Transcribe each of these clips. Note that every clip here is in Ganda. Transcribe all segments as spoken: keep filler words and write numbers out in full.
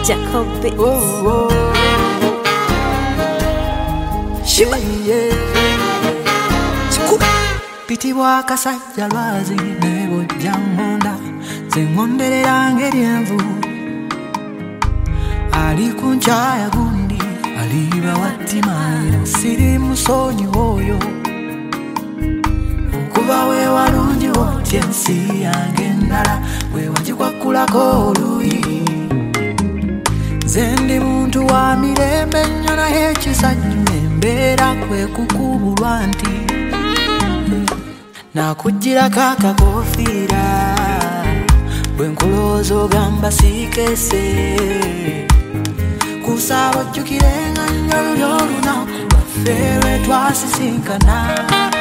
Jacob. Oh, oh. Shiba yeah. Chikuba. Piti waka sajja lwazi nebo jamonda. Zengonderera ng'eryenvu. Ali kunchaya gundi. Aliba watimaya. Siri musonyi woyo. Kuba we walungi wotye ensi yange endala. We wagikwakulako oluyi. Zendi muntu wa mirembe nnyo naye ekisajju embeera kwe kukubulwa nti nakugirako akakofiira bwe nkulooza ogamba siikese kusaba ojjukirenga nnyo luli olunaku lwaffe lwe twasisinkana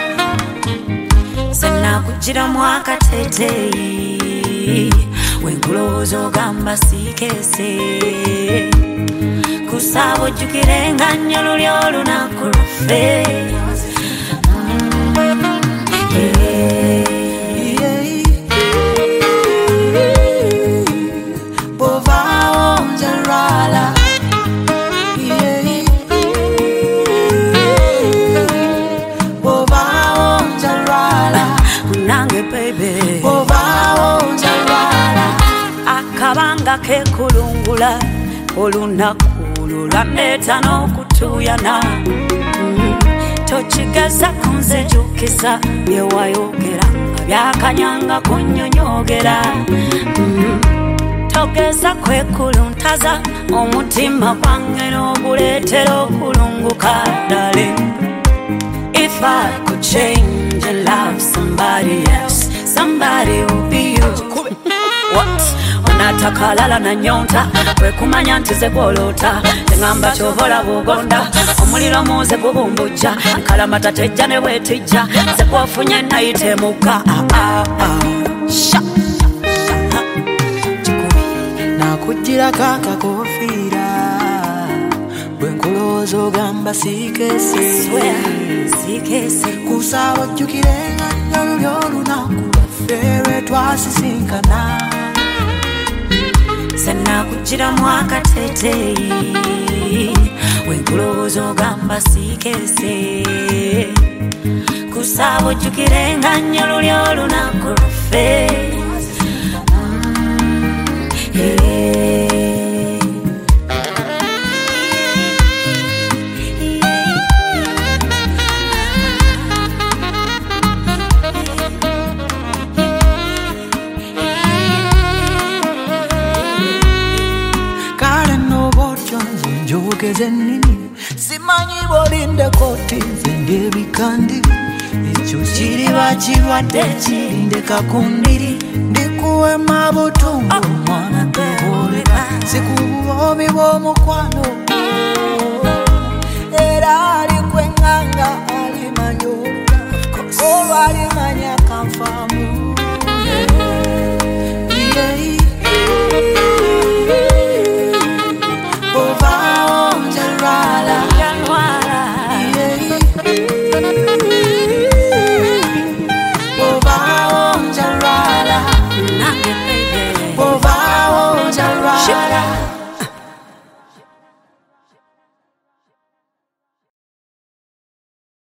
Nze nakugiramu akateeteeyi bwe nkulooza ogamba siikese kusaba ojjukirenga nnyo luli olunaku lwaffe bw'ovaawo nze lwala bw'ovaawo nze lwala nange baby bw'ovaawo nze lwala akabanga kekulungula olunaku lulwandeeta n'okutuyana tokigeza kunzijukisa byewayogera nga byakanyanga kunnyonyogera togeza kwekuluntaza omutima gwange n'oguleetera okulunguka ddale If I could change and love somebody else, somebody would be you. What? Onataka lala na nyonta kwe kumanya nti ze golota ngamba chovola bugonda omuliro muze kubumbuja kalamata tejja ne wetijja ze kwafunye naite muka ah ah ah sha nakugirako akakofiira bwe nkulooza ogamba siikese siikese kusaba ojjukirenga nnyo luli olunaku lwaffe lwe twasisinkana Nze nakugiramu akateeteeyi bwe nkulooza ogamba siikese kusaba ojjukirenga nnyo luli olunaku lwaffe njogeze nnimi simanyi bolinde koti nze ebikandi ekyo kiriba kirwadde kirindeka ku ndiri ndikuwema butungo omwana tuboleka sikububomi bw'omukwano era ali kwenganga